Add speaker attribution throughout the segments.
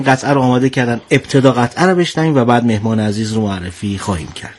Speaker 1: قطعه رو آماده کردن. ابتدا قطعه رو بشنویم و بعد مهمان عزیز رو معرفی خواهیم کرد.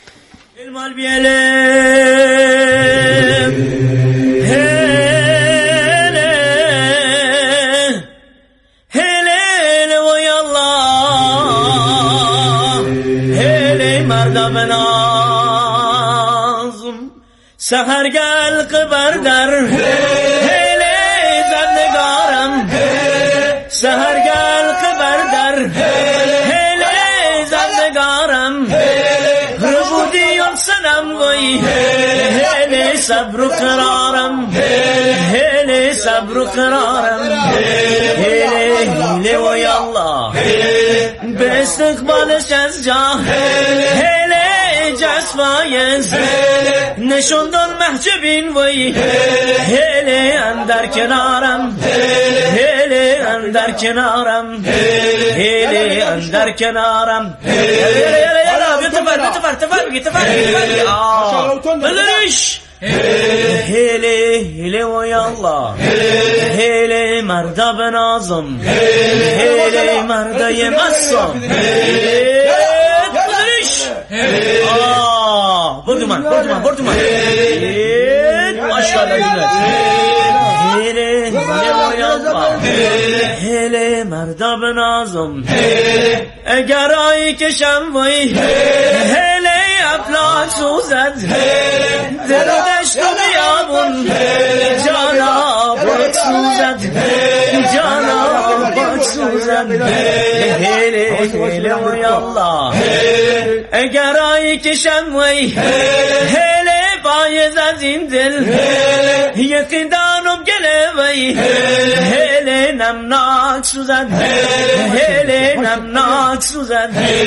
Speaker 2: سحر گل قبر در هیله زندگارم سحر گل قبر در هیله زندگارم ربودیان سنم وی هیله صبر و قرارم هیله صبر و قرارم هیله وی الله به استقبالش از جا هیله جسفایز نشوندن محجبین وی هیله اندر کنارم هیله اندر کنارم هیله اندر کنارم بلریش هیله وی الله هیله مردا بنازم هیله مردای مصم بلریش برد من ماشاءالله هیله مردا بنازم اگر آیی کشم وی هیله افلاک سوزد دل دشت و بیابون جانا باک سوزد جانا باک سوزد هیله وی الله اگر آیی کشم وی هیله باید از این دل یقین دانم گله وی هیله نمناک سوزد هیله نمناک سوزد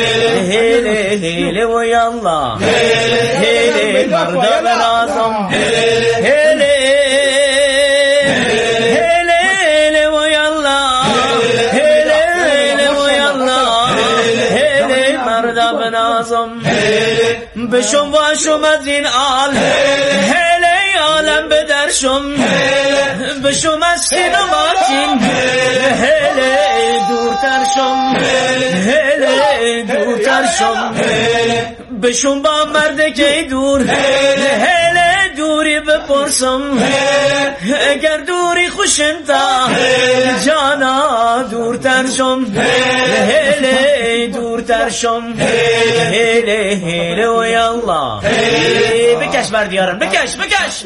Speaker 2: هیله وی الله هیله مردا بنازم هیله وی الله هیله وی الله هیله مردا بنازم بشم واشم از این آل هیله عالم بدرشم بشم از خدماتین هیله دورترشم هیله دورترشم بشم با مرد که دور هیله دوری بپرسم اگر دوری خوشن تا جانا دورترشم هیله دورترشم هیله وی الله بکش بردیارم بکش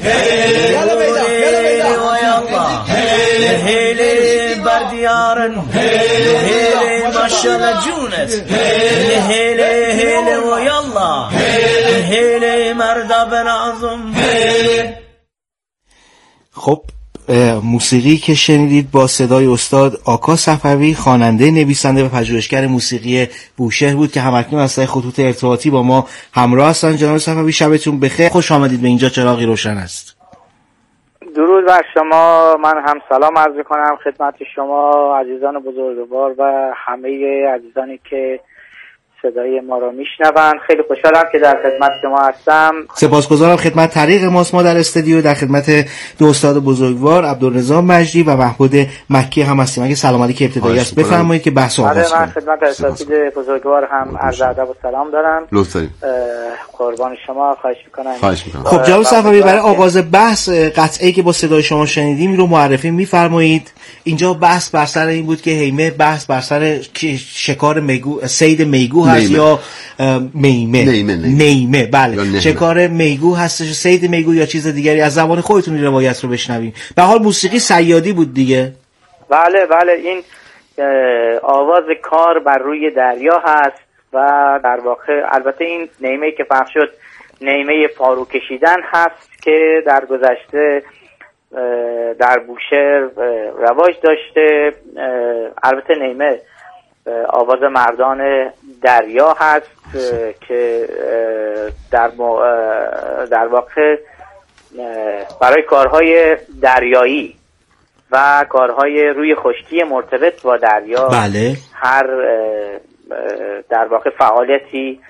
Speaker 2: هیله وی الله هیله بردیارم هیله ماشاءالله جونت هیله وی الله هیله مردا بنازم.
Speaker 1: خب موسیقی که شنیدید با صدای استاد آکا صفوی، خواننده، نویسنده و پژوهشگر موسیقی بوشهر بود که همکنون از طریق خطوط ارتباطی با ما همراه هستند. جناب صفوی شبتون بخیر، خوش آمدید به اینجا چراغی روشن است.
Speaker 3: درود بر شما. من هم سلام عرض کنم خدمت شما عزیزان بزرگوار و همه عزیزانی که صدای ما رو میشنون. خیلی خوشحالم که در خدمت شما هستم.
Speaker 1: سپاسگزارم. خدمت طریق ماست. ما در استودیو در خدمت دو استاد بزرگوار عبدالرضا مجدی و محمود مکی هم هستیم. اگه سلام علیک ابتدایی است بفرمایید که بحث آغاز کنیم.
Speaker 3: من خدمت اساتید بزرگوار هم عرض ادب و سلام دارم.
Speaker 4: لطف دارید.
Speaker 3: قربان شما. خواهش میکنم.
Speaker 1: خب جناب صفوی، برای آغاز بحث قطعه‌ای که با صدای شما شنیدیم رو معرفی می‌فرمایید. اینجا بحث بر سر این بود که هیمه بحث بر سر شکار میگو، صید میگو هست یا نیمه بله، شکار میگو هستش، صید میگو یا چیز دیگری. از زبان خودتون این روایت رو بشنویم. به حال موسیقی صیادی بود دیگه.
Speaker 3: بله این آواز کار بر روی دریا هست و در واقع البته این نیمه که پخش شد نیمه پارو کشیدن هست که در گذشته در بوشهر رواج داشته. البته نیمه آواز مردان دریا هست که در واقع برای کارهای دریایی و کارهای روی خشکی مرتبط با دریا
Speaker 1: بله.
Speaker 3: هر در واقع فعالیتی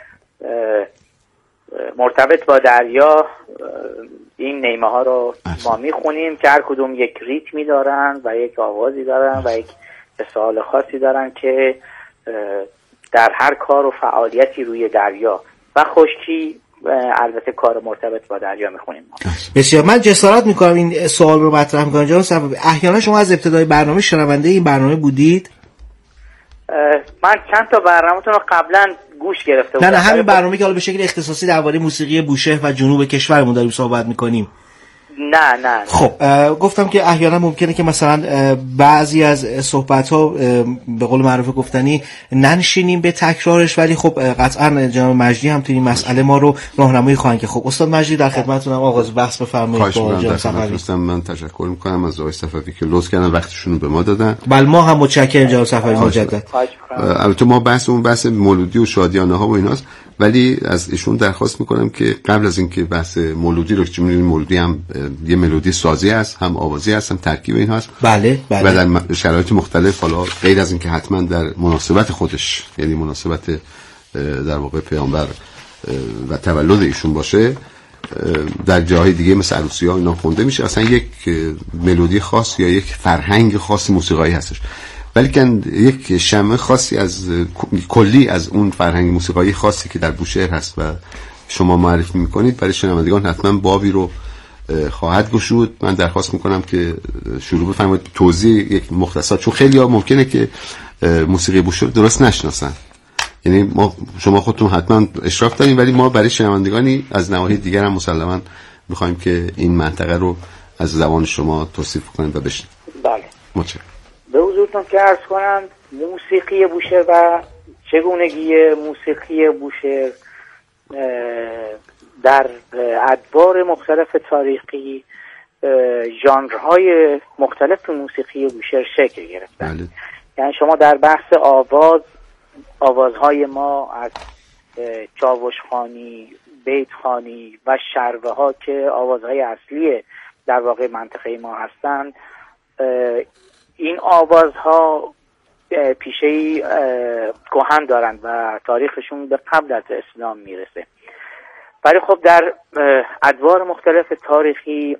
Speaker 3: مرتبط با دریا این نیمه ها رو ما میخونیم که هر کدوم یک ریتمی دارن و یک آوازی دارن و یک اصطلاح خاصی دارن که در هر کار و فعالیتی روی دریا و خشکی البته کار مرتبط با دریا میخونیم.
Speaker 1: بسیار. من جسارت میکنم این سوال رو مطرح میکنم جناب صفوی، احیانا شما از ابتدای برنامه شنونده این برنامه بودید؟
Speaker 3: من چند تا برنامه‌تون رو قبلا گوش گرفته بودم.
Speaker 1: نه همین برنامه که حالا به شکل اختصاصی درباره موسیقی بوشهر و جنوب کشورمون داریم صحبت میکنیم.
Speaker 3: نه.
Speaker 1: خب گفتم که احیانا ممکنه که مثلا بعضی از صحبت‌ها به قول معروف گفتنی ننشینیم به تکرارش، ولی خب قطعا جناب مجدی هم تو این مسئله ما رو راهنمایی خواهند که. خب استاد مجدی در خدمتتونم، آغاز بحث بفرمایید. با جناب صفوی
Speaker 4: من تشکر می‌کنم از آقای صفوی که لطف کردن وقتشون رو به ما دادن.
Speaker 1: بله ما هم متشکرم جناب صفوی مجدد.
Speaker 4: البته ما بحث مولودی و شادیانه‌ها و ایناست، ولی از ایشون درخواست میکنم که قبل از اینکه بحث مولودی رو که می‌دونید مولودی هم یه ملودی سازی است، هم آوازی است، هم ترکیب این هست.
Speaker 1: بله.
Speaker 4: و در شرایط مختلف، حالا غیر از اینکه حتما در مناسبت خودش، یعنی مناسبت در واقع پیامبر و تولد ایشون باشه، در جاهای دیگه مثل عروسی‌ها اینا خونده میشه. اصلا یک ملودی خاص یا یک فرهنگ خاص موسیقایی هستش، ولی که یک شمه خاصی از کلی از اون فرهنگ موسیقایی خاصی که در بوشهر هست و شما معرفی میکنید برای شنوندگان حتما بابی رو خواهد گشود. من درخواست میکنم که شروع بفرمایید توضیح یک مختصر، چون خیلی ها ممکنه که موسیقی بوشهر درست نشناسن، یعنی شما خودتون حتما اشراف دارین، ولی ما برای شنوندگانی از نواحی دیگر هم مسلماً میخوایم که این منطقه رو از زبان شما توصیف کنید و بشنویم.
Speaker 3: بله
Speaker 4: متشکرم.
Speaker 3: به حضورتون که عرض کنم موسیقی بوشهر و چگونگی موسیقی بوشهر در ادوار مختلف تاریخی ژانرهای مختلف موسیقی بوشهر شکل گرفتن.
Speaker 4: بله.
Speaker 3: یعنی شما در بحث آوازهای ما از چاوشخوانی، بیتخوانی و شروه ها که آوازهای اصلی در واقع منطقه ما هستند، این آوازها پیشه‌ای کهن دارند و تاریخشون به قبل از اسلام میرسه. ولی خب در ادوار مختلف تاریخی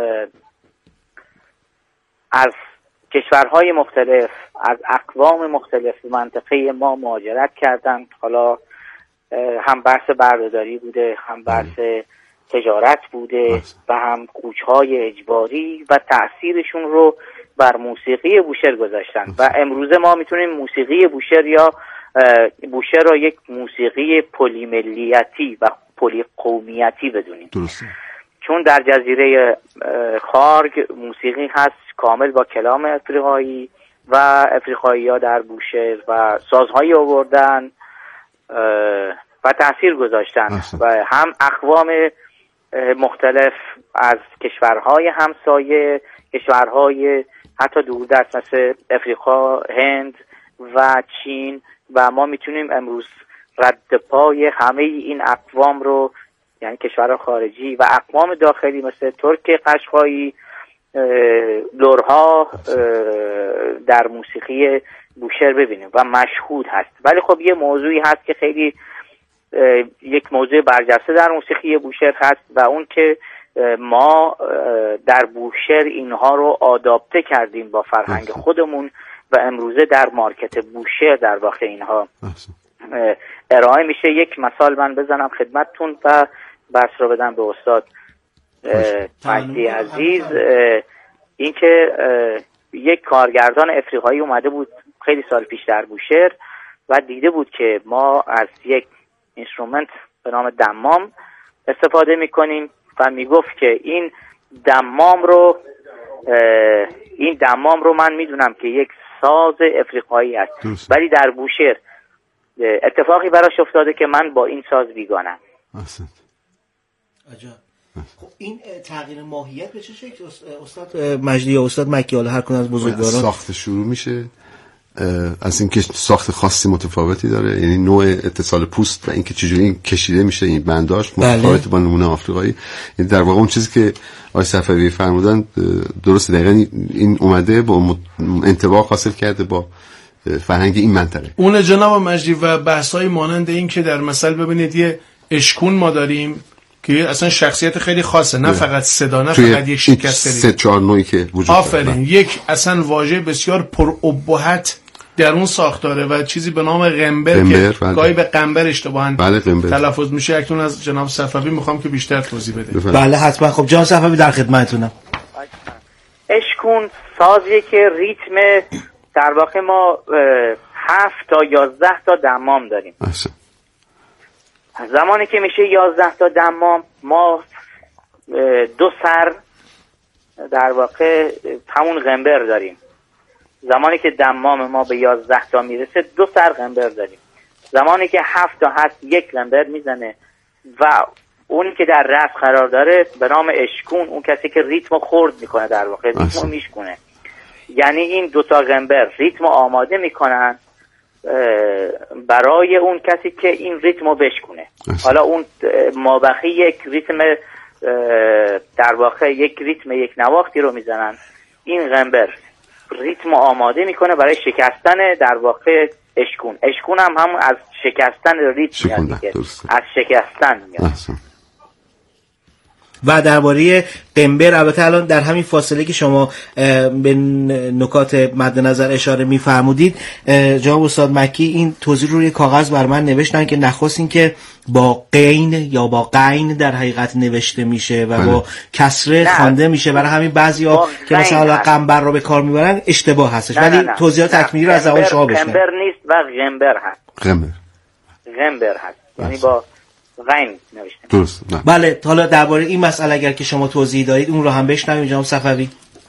Speaker 3: از کشورهای مختلف، از اقوام مختلف منطقه ما مهاجرت کردند. حالا هم بحث بردهداری بوده، هم بحث تجارت بوده و هم کوچهای اجباری و تأثیرشون رو بر موسیقی بوشهر گذاشتن و امروزه ما میتونیم موسیقی بوشهر یا بوشهر را یک موسیقی پلی ملیتی و پلی قومیتی بدونیم.
Speaker 4: درسته.
Speaker 3: چون در جزیره خارگ موسیقی هست کامل با کلام افریقایی و افریقایی ها در بوشهر و سازهایی آوردن و تأثیر گذاشتن و هم اقوام مختلف از کشورهای همسایه، کشورهای حتی دوردست مثل افریقا، هند و چین، و ما میتونیم امروز رد پای همه این اقوام رو، یعنی کشورها خارجی و اقوام داخلی مثل ترک قشقایی، لرها در موسیقی بوشهر ببینیم و مشهود هست. ولی خب یه موضوعی هست که خیلی یک موضوع برجسته در موسیقی بوشهر هست و اون که ما در بوشهر اینها رو آداپته کردیم با فرهنگ خودمون و امروزه در مارکت بوشهر در واقع اینها ارائه میشه. یک مثال من بزنم خدمتتون و بحث رو بدم به استاد مجدی عزیز. این که یک کارگردان افریقایی اومده بود خیلی سال پیش در بوشهر و دیده بود که ما از یک اینسترومنت به نام دمام استفاده میکنیم و میگفت که این دمام رو من میدونم که یک ساز افریقایی است، ولی در بوشهر اتفاقی براش افتاده که من با این ساز بیگانم.
Speaker 1: عجب. خب این تغییر ماهیت به چه شکل استاد مجدی یا استاد مکی، حالا هر کدوم از بزرگواران
Speaker 4: ساخت شروع میشه؟ از اینکه ساخت خاصی متفاوتی داره، یعنی نوع اتصال پوست و اینکه چجوری این کشیده میشه این بنداش متفاوت با نمونه آفریقایی. یعنی در واقع اون چیزی که آقای صفوی فرمودن درست، دقیقاً این اومده با انطباق حاصل کرده با فرهنگ این منطقه.
Speaker 5: اون جناب مجدی و بحث‌های مانند این که در مثل ببینید یه اشکون ما داریم که اصلا شخصیت خیلی خاصه، نه فقط صدا، نه فقط یک شکست
Speaker 4: سه چهار نوعی که وجود
Speaker 5: داره. آفرین، یک اصلا واژه بسیار پر ابهت در اون ساختاره و چیزی به نام غمبر که گاهی به قنبر اشتباهاً تلفظ میشه. اکنون از جناب صفوی میخوام که بیشتر توضیح بده.
Speaker 1: بله حتما. خب جناب صفوی در خدمتتونم.
Speaker 3: اشکون سازیه که ریتم در واقع ما 7 تا 11 تا دمام داریم. زمانی که میشه 11 تا دمام ما 2 سر در واقع همون غمبر داریم. زمانی که دمام ما به 11 تا میرسه 2 سر غمبر داریم. زمانی که 7 تا هست 1 غمبر میزنه و اونی که در رأس قرار داره به نام اشکون، اون کسی که ریتمو خرد میکنه در واقع ریتمو میشکنه. یعنی این 2 تا غمبر ریتمو آماده میکنن برای اون کسی که این ریتمو بشکنه. حالا اون مابقی یک ریتم در واقع یک ریتم یک نواختی رو میزنن. این غمبر ریتمو آماده میکنه برای شکستن در واقع اشکون. اشکون هم از شکستن ریتم میاد، از شکستن میاد.
Speaker 1: و درباره غمبر البته الان در همین فاصله که شما به نکات مد نظر اشاره می‌فرمودید جناب استاد مکی این توضیح روی کاغذ بر من نوشتن که نخست این که با قین یا با قین در حقیقت نوشته میشه و با کسره خوانده میشه. برای همین بعضیا که مثلا قنبر رو به کار میبرن اشتباه هستش. ولی توضیحات تکمیلی رو از زبان شما بشنویم.
Speaker 3: غمبر نیست و غمبر هست. غمبر هست یعنی با غین نوشته.
Speaker 4: درست.
Speaker 1: بله. حالا درباره این مسئله اگر که شما توضیح دارید اون رو هم بشنویم جناب صفوی.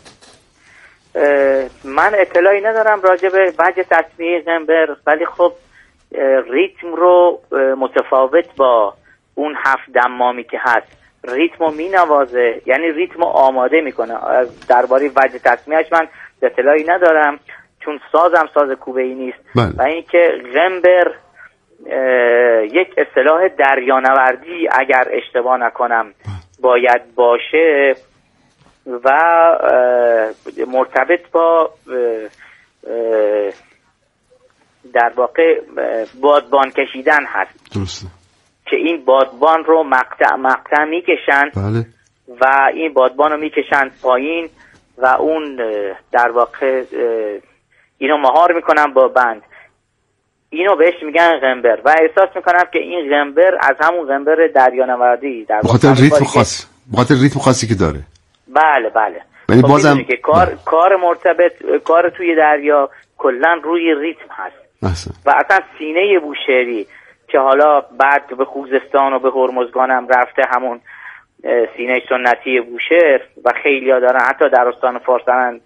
Speaker 3: من اطلاعی ندارم راجع به وجه تسمیه غمبر، ولی خب ریتم رو متفاوت با اون 7 دمامی که هست ریتمو می نوازه، یعنی ریتمو آماده میکنه. درباره وجه تسمیهش من اطلاعی ندارم چون سازم ساز کوبه‌ای نیست. و اینکه غمبر یک اصطلاح دریانوردی اگر اشتباه نکنم باید باشه و مرتبط با در واقع بادبان کشیدن هست.
Speaker 4: درسته.
Speaker 3: که این بادبان رو مقطع میکشن.
Speaker 4: بله.
Speaker 3: و این بادبان رو میکشن پایین و اون در واقع اینو مهار میکنن با بند. اینو بهش میگن غمبر و احساس میکنم که این غمبر از همون غمبر دریانوردی در
Speaker 4: بخاطر ریتم خاص، بخاطر ریتم خاصی که داره.
Speaker 3: بله.
Speaker 4: یعنی بازم
Speaker 3: که کار مرتبط، کار توی دریا کلا روی ریتم هست. و اصلا سینه بوشهری که حالا بعد به خوزستان و به هرمزگان هم رفته، همون سینه سنتی بوشهر و خیلی‌ها دارن حتی در استان فارس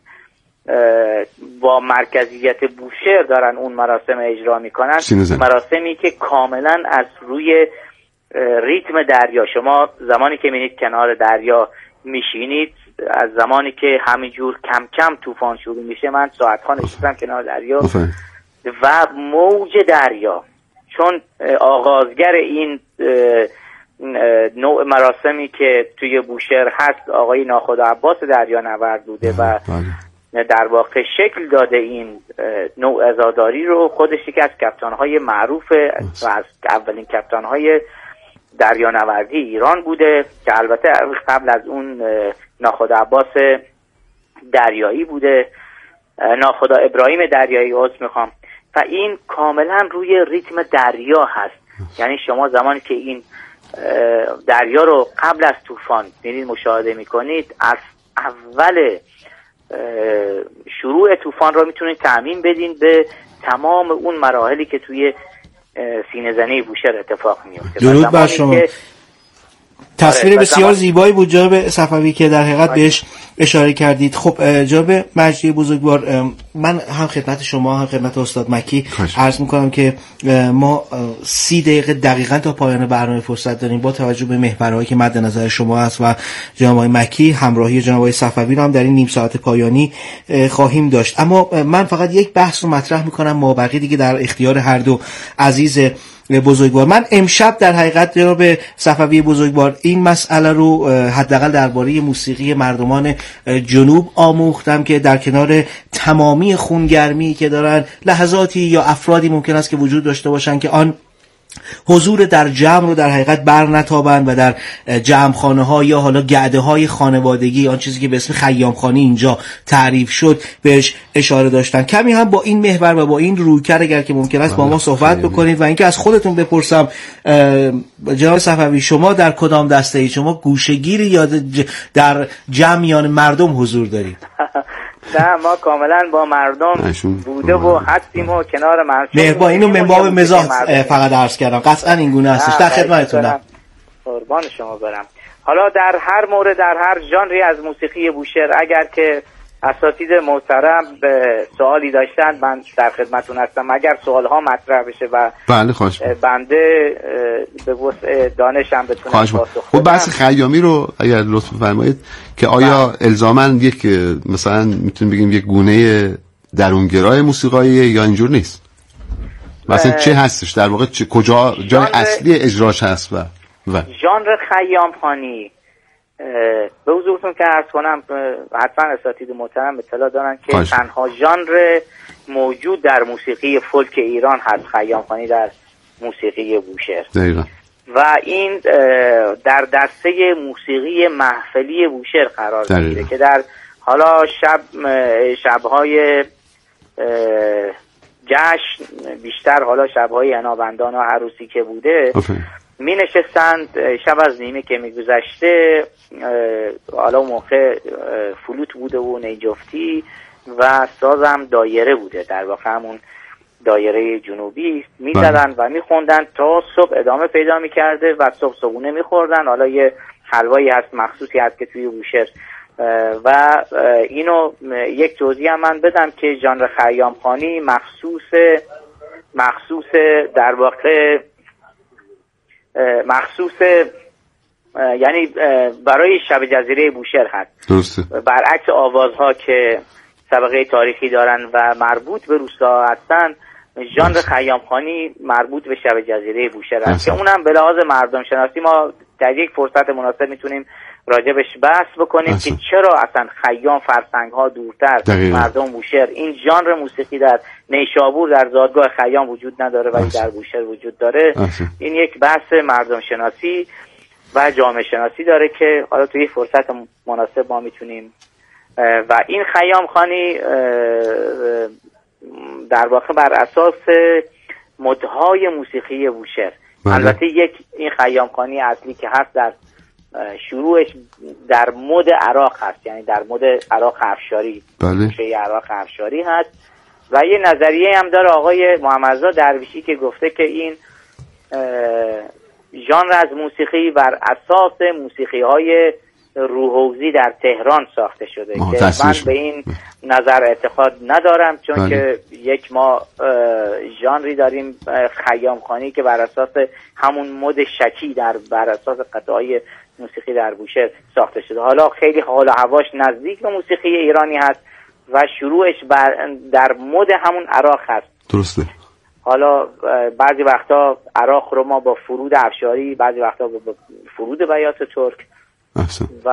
Speaker 3: با مرکزیت بوشهر دارن اون مراسم اجرا میکنن. مراسمی که کاملا از روی ریتم دریا. شما زمانی که میرید کنار دریا میشینید، از زمانی که همینجور کم کم طوفان شروع میشه، من ساعت‌ها نشستم کنار دریا و موج دریا، چون آغازگر این نوع مراسمی که توی بوشهر هست آقای ناخدا عباس دریانورد بوده و در واقع شکل داده این نوع عزاداری رو. خودش یکی از کپتان‌های معروف و از اولین کپتان‌های دریانوردی ایران بوده که البته قبل از اون ناخدا عباس دریایی بوده، ناخدا ابراهیم دریایی میخوام. و این کاملا روی ریتم دریا هست. یعنی شما زمانی که این دریا رو قبل از طوفان میرید مشاهده میکنید، از اول شروع طوفان رو میتونید تعمیم بدین به تمام اون مراحلی که توی سینه زنی بوشهر اتفاق میفته.
Speaker 1: درود بر شما. تصویر بسیار زیبایی بود جناب صفوی که در حقیقت بهش اشاره کردید. خب جناب مجدی بزرگوار، من هم خدمت شما هم خدمت استاد مکی عرض میکنم که ما 30 دقیقه دقیقاً تا پایان برنامه فرصت داریم. با توجه به محورهایی که مد نظر شما هست و جناب مکی همراهی جناب صفوی رو هم در این نیم ساعت پایانی خواهیم داشت. اما من فقط یک بحث رو مطرح میکنم، مابقی دیگه در اختیار هر دو عزیز بزرگوار. من امشب در حقیقت جناب صفوی بزرگوار این مسئله رو حداقل درباره موسیقی مردمان جنوب آموختم که در کنار تمامی خونگرمی که دارن، لحظاتی یا افرادی ممکن است که وجود داشته باشن که آن حضور در جمع رو در حقیقت برنتابند و در جمعخانه ها یا حالا گرده های خانوادگی، آن چیزی که به اسم خیامخوانی اینجا تعریف شد، بهش اشاره داشتن. کمی هم با این محور و با این رویکرد اگر که ممکن است با ما صحبت بکنید و اینکه از خودتون بپرسم جناب صفوی شما در کدام دسته اید؟ شما گوشه‌گیری یا در جمعیان مردم حضور دارید؟
Speaker 3: نه، ما کاملا با مردم بوده و هستیم و کنار مردم.
Speaker 1: با اینو من باب مزاح فقط عرض کردم، قطعا این گونه هستش. در خدمتتونم.
Speaker 3: قربان شما برم. حالا در هر مورد، در هر ژانری از موسیقی بوشهر اگر که اساتید محترم به سوالی داشتن من در خدمتتون هستم. اگر سوال ها مطرح بشه و
Speaker 4: بله خواهش
Speaker 3: بنده به وسع دانشم بتونم پاسخ بدم.
Speaker 4: خب بحث خیامی رو اگر لطف بفرمایید که آیا الزاماً یک مثلا میتونیم بگیم یک گونه درونگرای موسیقاییه یا اینجور نیست؟ مثلا چه هستش در واقع، کجا جای اصلی اجراش هست و
Speaker 3: ژانر خیامخوانی به حضورتون که عرض کنم حتما اساتید محترم اطلاع دارن که تنها ژانر موجود در موسیقی فولک ایران هست خیامخوانی در موسیقی بوشهر.
Speaker 4: دقیقا.
Speaker 3: و این در دسته موسیقی محفلی بوشهر قرار میگیره که در حالا شبهای جشن، بیشتر حالا شبهای عنابندان و عروسی که بوده می نشستند شب از نیمه که می گذشته، حالا موقع فلوت بوده و نیجفتی و سازم دایره بوده، در واقع همون دایره جنوبی می زدن و می خوندن تا صبح ادامه پیدا می کرده و صبح صبحونه می خوردن. حالا یه حلوایی هست مخصوصی هست که توی بوشهر و اینو یک توضیح هم من بدم که ژانر خیامخوانی مخصوص در واقع یعنی برای شب جزیره بوشهر هست.
Speaker 4: درسته.
Speaker 3: برعکس آوازها که سابقه تاریخی دارن و مربوط به روستا هستن، ژانر خیامخوانی مربوط به شب جزیره بوشهر هست که اونم به لحاظ مردم شناسی ما در یک فرصت مناسب میتونیم راجبش بحث بکنیم که چرا اصلا خیام فرسنگ ها دورتر مردم بوشهر. این ژانر موسیقی در نیشابور در زادگاه خیام وجود نداره ولی در بوشهر وجود داره. این یک بحث مردم شناسی و جامعه شناسی داره که حالا توی فرصت مناسب ما میتونیم و این خیامخوانی در واقع بر اساس مدهای موسیقی بوشهر. البته این خیامخوانی اصلی که هست در شروعش در مد عراق هست، یعنی در مد عراق افشاری، موسیقی عراق افشاری هست و یه نظریه هم داره آقای محمدرضا درویشی که گفته که این ژانر از موسیقی بر اساس موسیقی های روحوزی در تهران ساخته شده که من به این نظر اعتقاد ندارم، چون که یک ما ژانری داریم خیامخوانی که بر اساس همون مد شکی بر اساس قطعای موسیقی در بوشهر ساخته شده. حالا خیلی حال و هواش نزدیک به موسیقی ایرانی هست و شروعش در مد همون عراق هست.
Speaker 4: درسته. حالا
Speaker 3: بعضی وقتا عراق رو ما با فرود افشاری، بعضی وقتا با فرود بیات ترک و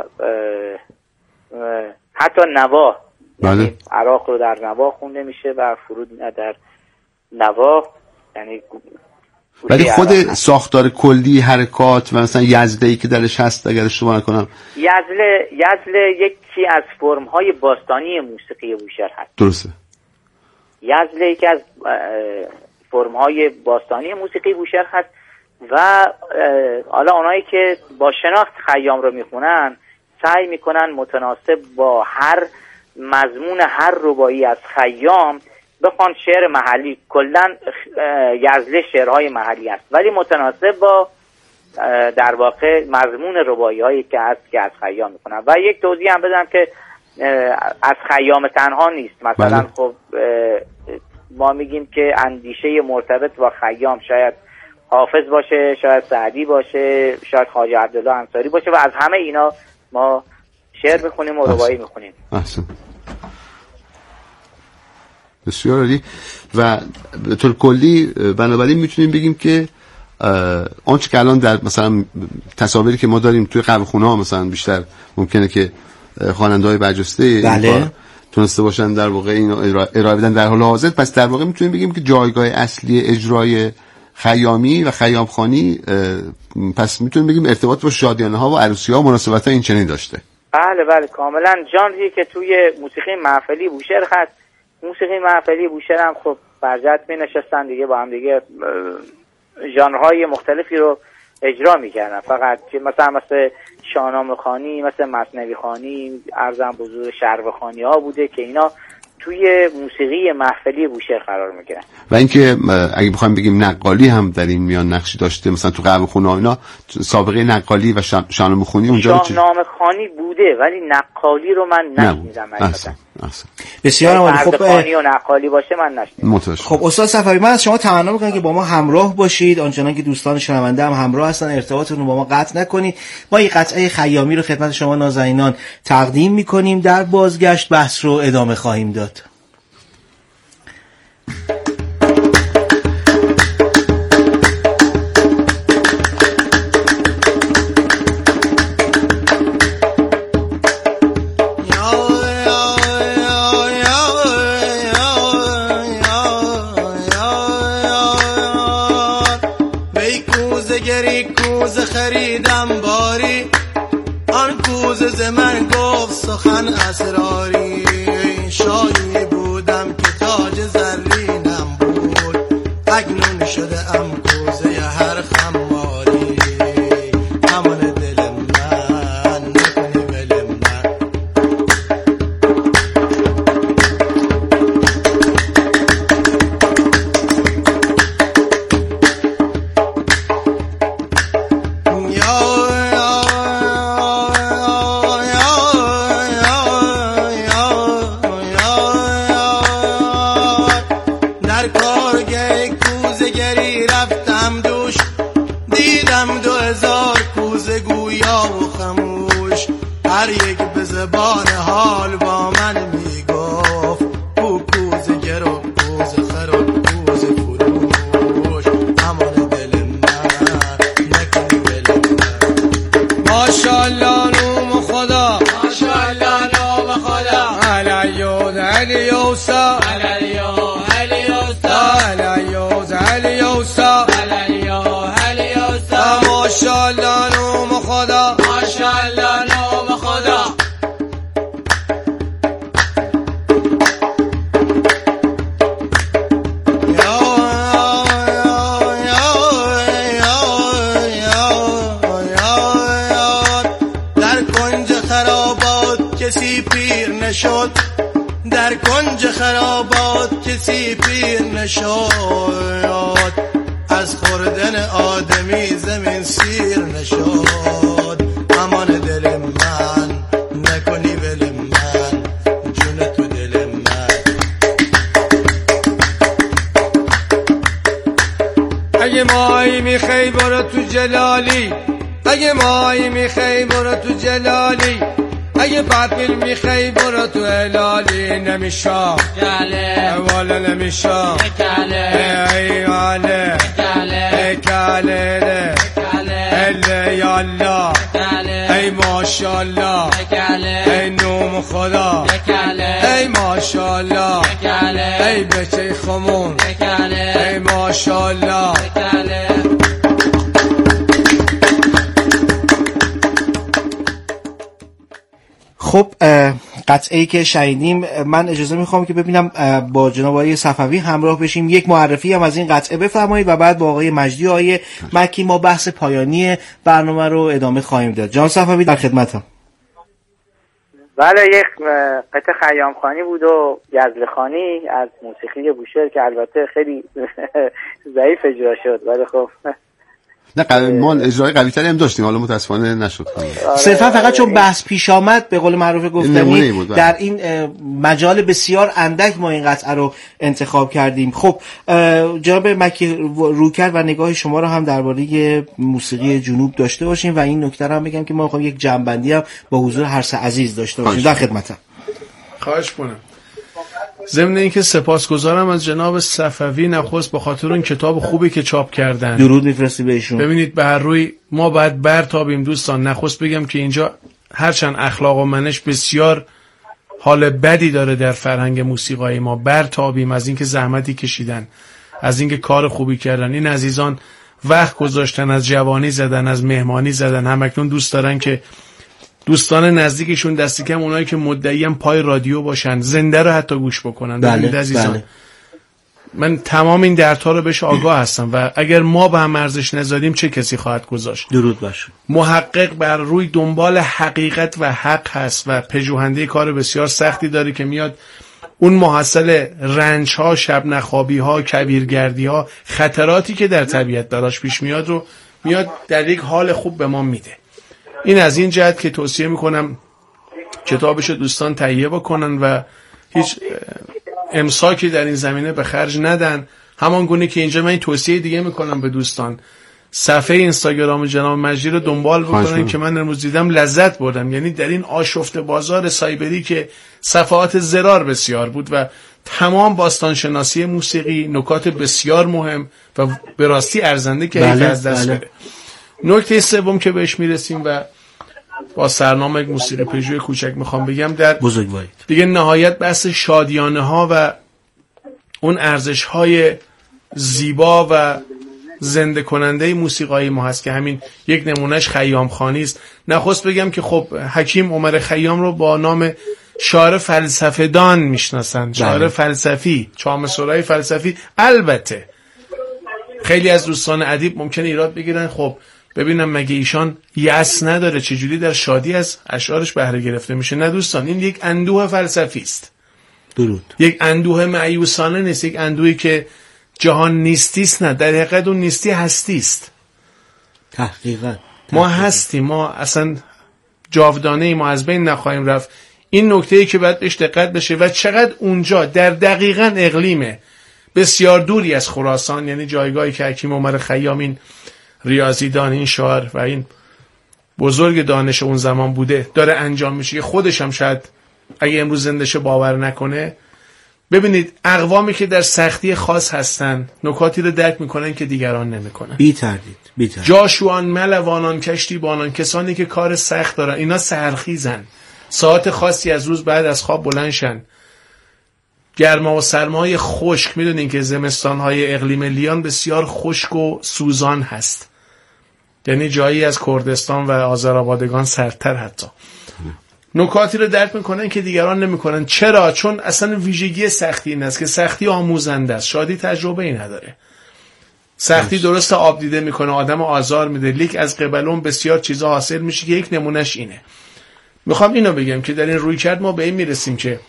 Speaker 3: حتی نوا، یعنی عراق رو در نوا خونده میشه و فرود در نوا، یعنی
Speaker 4: ولی خود ساختار کلی حرکات و مثلا یزله‌ای که درش هست اگر اشتباه نکنم،
Speaker 3: یزله یکی از فرم‌های باستانی موسیقی بوشهر هست.
Speaker 4: درسته.
Speaker 3: یزله یکی از فرم‌های باستانی موسیقی بوشهر هست و حالا اونایی که با شناخت خیام رو میخونن سعی میکنن متناسب با هر مضمون هر رباعی از خیام بخوان شعر محلی. کلا یزله شعرهای محلی است ولی متناسب با در واقع مضمون رباعی هایی که هست که از خیام میکنن. و یک توضیح هم بدم که از خیام تنها نیست. مثلا خب ما میگیم که اندیشه مرتبط با خیام شاید حافظ باشه، شاید سعدی باشه، شاید خواجه عبدالله انصاری باشه و از همه اینا ما شعر میخونیم و رباعی میخونیم.
Speaker 4: احسن. بسیار عالی. و به طور کلی بنابراین میتونیم بگیم که آنچه که الان در مثلا تصاویری که ما داریم توی قهوه‌خونه ها مثلا بیشتر ممکنه که خواننده‌های برجسته تونسته باشن در واقع اینو ارائه بدن در حال حاضر، پس در واقع میتونیم بگیم که جایگاه اصلی اجرای خیامی و خیامخوانی پس میتونیم بگیم ارتباط با شادیانه‌ها و عروسی‌ها و مناسبت‌های این چنین داشته.
Speaker 3: بله کاملا ژانری که توی موسیقی محفلی بوشهر هست. موسیقی محفلی بوشهر هم خب برجت می نشستن دیگه با هم دیگه ژانرهای مختلفی رو اجرا میکردن، فقط که مثل شاهنامه خوانی، مثل مثنوی خوانی، ارزم بزرگ شرب خوانی ها بوده که اینا توی موسیقی محفلی بوشهر قرار میگیرن.
Speaker 4: و اینکه اگه بخوایم بگیم نقالی هم در این میان نقشی داشته، مثلا تو قهوه خونه اینا سابقه نقالی و شاهنامه خوانی اونجا
Speaker 3: شاهنامه خوانی بوده ولی نقالی رو من نشنیدم.
Speaker 1: بسیار عالی. خب
Speaker 3: خوانی و نقالی باشه من نشنیدم.
Speaker 1: خب استاد صفوی، من از شما تمنا میکنم که با ما همراه باشید، آنچنان که دوستان شنونده هم همراه هستن ارتباطتون رو با ما قطع نکنید. ما این قطعه خیامی رو خدمت شما نازنینان تقدیم میکنیم، در بازگشت بحث رو ادامه خواهیم داد.
Speaker 6: کوزه خریدم باری، آن کوزه ز من گفت سخن اسراری. شاهی بودم که تاج زرینم بود، اکنون شده ام کوزه هر خماری. امان دل من نکنی ول من، هر یک به زبان حال با من میگفت او کوزه گر و کوزه خر و کوزه فروش. امان دل من نکنی ول من. ماشاءالله نوم خدا، ماشاءالله نوم خدا، علیوز علیوسا، علیوسا، علیوز علیوسا، علیوسا. ماشاءالله نوم خدا، ماشاءالله نوم خدا. در کنج خرابات کسی پیر نشد، در کنج خرابات کسی پیر نشد، از خوردن آدمی زمین سیر نشد. امان دل من نکنی ول من، جون تو دل من. اگه مایی میخوای برو تو جلالی، اگه مایی میخوای برو تو جلالی، اگه بدبیل میخوای برو تو هلالی. نمیشم کله والا نمیشم کله، ای والا کله کله یالا، ای ماشاءالله ای نوم خدا، ای ماشاءالله ای بچه خمون، ای ماشاءالله.
Speaker 1: خب قطعه‌ای که شنیدیم، من اجازه میخوام که ببینم با جناب آقای صفوی همراه بشیم، یک معرفی هم از این قطعه بفرمایید و بعد با آقای مجدی و آقای مکی ما بحث پایانی برنامه رو ادامه خواهیم داد. جناب صفوی در خدمتم.
Speaker 3: بله، یک قطعه خیامخوانی بود و یزلخوانی از موسیقی بوشهر که البته خیلی ضعیف اجرا شد، ولی خب
Speaker 4: نه ما اجرای قوی تری هم داشتیم، حالا متاسفانه نشد.
Speaker 1: صرفا فقط چون بحث پیش آمد به قول معروف گفتنی در این مجال بسیار اندک ما این قطعه رو انتخاب کردیم. خب جناب مکی روکر و نگاه شما رو هم درباره موسیقی جنوب داشته باشیم و این نکته رو هم بگم که ما می‌خوایم یک جمع‌بندی هم با حضور هر سه عزیز داشته باشیم. در خدمتم.
Speaker 5: خواهش کنم. ضمن اینکه سپاسگزارم از جناب صفوی نخست به خاطر اون کتاب خوبی که چاپ کردن.
Speaker 1: درود میفرستی بهشون.
Speaker 5: ببینید به هر روی ما باید برتابیم دوستان. نخست بگم که اینجا هرچند اخلاق و منش بسیار حال بدی داره در فرهنگ موسیقای ما، برتابیم از اینکه زحمتی کشیدن از اینکه کار خوبی کردن. این عزیزان وقت گذاشتن، از جوانی زدن، از مهمانی زدن، همکنون دوست دارن که دوستان نزدیکشون دستی کم اونایی که مدعیان پای رادیو باشن زنده رو حتی گوش بکنن.
Speaker 1: بله.
Speaker 5: من تمام این دردها رو بهش آگاه هستم و اگر ما به هم ارزش نذاریم چه کسی خواهد گذاشت؟
Speaker 1: درود باشه.
Speaker 5: محقق بر روی دنبال حقیقت و حق هست و پژوهنده کار بسیار سختی داره که میاد اون محصل رنج ها، شب نخوابی ها، کبیرگردی ها، خطراتی که در طبیعت براش پیش میاد رو میاد در یک حال خوب به ما میده. این از این جهت که توصیه میکنم کتابش دوستان تهیه بکنن و هیچ امساکی در این زمینه به خرج ندن. همان گونه که اینجا من این توصیه دیگه میکنم به دوستان، صفحه اینستاگرام جناب مجدی رو دنبال بکنن که من امروز دیدم لذت بردم. یعنی در این آشفته بازار سایبری که صفحات زرار بسیار بود و تمام باستانشناسی موسیقی، نکات بسیار مهم و به راستی ارزنده که از دست بره. نکته سوم که بهش میرسیم و با سرنامه موسیقی پژوی کوچک میخوام بگم، در
Speaker 1: بزرگوارید
Speaker 5: دیگه نهایت بحث شادیانه ها و اون ارزش های زیبا و زنده کننده موسیقای ما هست که همین یک نمونهش خیام خانی است. نخست بگم که خب حکیم عمر خیام رو با نام شاعر فلسفه دان میشناسن، شاعر فلسفی، چامه‌سرای فلسفی. البته خیلی از دوستان ادیب ممکنه ایراد بگیرن، خب ببینم مگه ایشان یأس نداره، چجوری در شادی از اشعارش بهره گرفته میشه؟ نه دوستان، این یک اندوه فلسفی است. درود. یک اندوه مایوسانه نیست، یک اندوهی که جهان نیستی است. نه، در حقیقت اون نیستی هستی است.
Speaker 1: تحقیقاً
Speaker 5: ما هستیم، ما اصلا جاودانه ای، ما از بین نخواهیم رفت. این نکته‌ای که باید بهش دقت بشه و چقدر اونجا در دقیقاً اقلیم بسیار دوری از خراسان، یعنی جایگاهی که حکیم عمر خیام این ریاضیدان، این شاعر و این بزرگ دانش اون زمان بوده داره انجام میشه که خودش هم شاید اگه امروز زنده شه باور نکنه. ببینید اقوامی که در سختی خاص هستن نکاتی رو درک میکنن که دیگران نمیکنن.
Speaker 1: بی تردید.
Speaker 5: جاشوان، ملوانان، کشتیبانان، کسانی که کار سخت دارن، اینا سحرخیزن، ساعت خاصی از روز بعد از خواب بلندشن. گرما و سرمای خشک، میدونین که زمستانهای اقلیم لیان بسیار خشک و سوزان هست، یعنی جایی از کردستان و آذربایجان سردتر حتی. نکاتی رو درک میکنن که دیگران نمیکنن. چرا؟ چون اصلا ویژگی سختی این است که سختی آموزنده است، شادی تجربه ای نداره. سختی درست آب دیده میکنه، آدم آزار میده، لیک از قبل اون بسیار چیزا حاصل میشه که یک نمونهش اینه. میخوام اینو بگم که در این رویکرد ما به این میرسیم که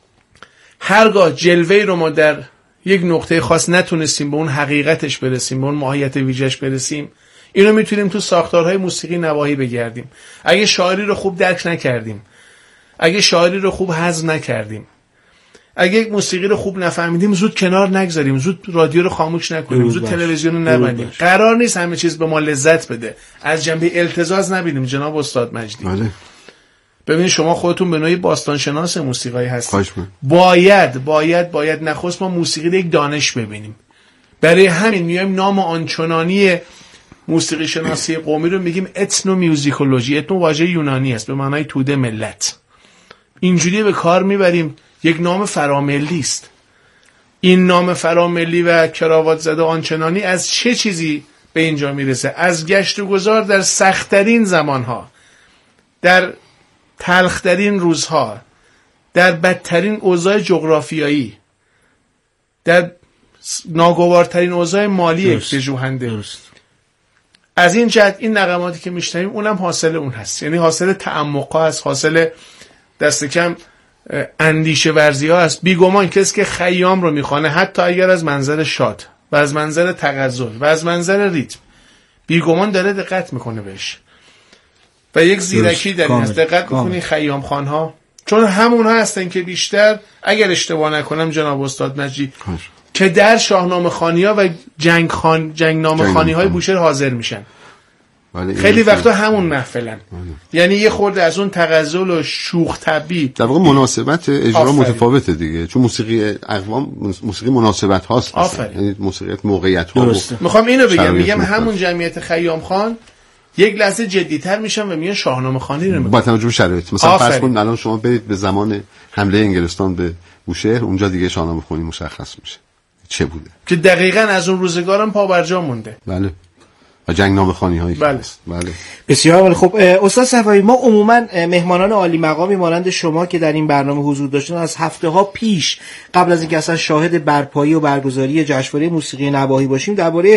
Speaker 5: هرگاه جلوه‌ای رو ما در یک نقطه خاص نتونستیم به اون حقیقتش برسیم، به اون ماهیت ویژه‌اش برسیم، اینو میتونیم تو ساختارهای موسیقی نواحی بگردیم. اگه شاعری رو خوب درک نکردیم، اگه شاعری رو خوب هضم نکردیم، اگه یک موسیقی رو خوب نفهمیدیم، زود کنار نگذاریم، زود رادیو رو خاموش نکنیم، زود تلویزیون رو نبندیم. قرار نیست همه چیز به ما لذت بده. از جنبه التزاز نبینیم جناب استاد مجدی. ببینید شما خودتون به نوعی باستانشناس موسیقی هستید. باید نخست ما موسیقی رو یک دانش ببینیم. برای همین میایم نام آنچنانی موسیقی شناسی قومی رو میگیم اتنو میوزیکولوژی. اتنو واژه یونانی است به معنای توده ملت. اینجوری به کار میبریم، یک نام فراملی است. این نام فراملی و کراوات زده آنچنانی از چه چیزی به اینجا میرسه؟ از گشت و گذار در سخت‌ترین زمانها، در تلخترین روزها، در بدترین اوضاع جغرافیایی، در ناگوارترین اوضاع مالی پژوهنده. از این جهت این نغماتی که میشنویم اونم حاصل اون هست، یعنی حاصل تعمق‌ها هست، حاصل دست کم اندیشه ورزی‌ها هست. بیگمان کسی که خیام رو میخوانه، حتی اگر از منظر شاد و از منظر تغزل و از منظر ریتم، بیگمان داره دقت میکنه بهش و یک زیرکی در این هست. دقت بکنید خیام خانها، چون همونها هستن که بیشتر، اگر اشتباه نکنم جناب استاد نجی، که در شاهنامه خانی‌ها و جنگنامه خانی‌های بوشهر حاضر میشن. خیلی وقتا همون محفلن. یعنی یه خورده از اون تغزل و شوخ طبعی، در واقع
Speaker 4: مناسبت اجرا متفاوته دیگه، چون موسیقی اقوام موسیقی مناسبت هاست، یعنی موسیقیت موقعیت ها.
Speaker 5: میخوام اینو میگم همون جمعیت خیام خان یک لحظه جدی‌تر میشن و میان شاهنامه خوانی رو میگن با
Speaker 4: توجه به شرایط. مثلا فرض کنید الان شما برید به زمان حمله انگلستان به بوشهر، اونجا دیگه شاهنامه خوانی مشخص میشه، چه بوده
Speaker 5: که دقیقاً از اون روزگارم پابرجا مونده.
Speaker 4: بله و جنگنامه خوانی هایی
Speaker 5: بله.
Speaker 4: بله
Speaker 1: بسیار عالی. خب استاد صفوی، ما عموما مهمانان عالی مقامی مانند شما که در این برنامه حضور داشتن از هفته‌ها پیش قبل از اینکه اصلا شاهد برپایی و برگزاری جشنواره موسیقی نواحی باشیم درباره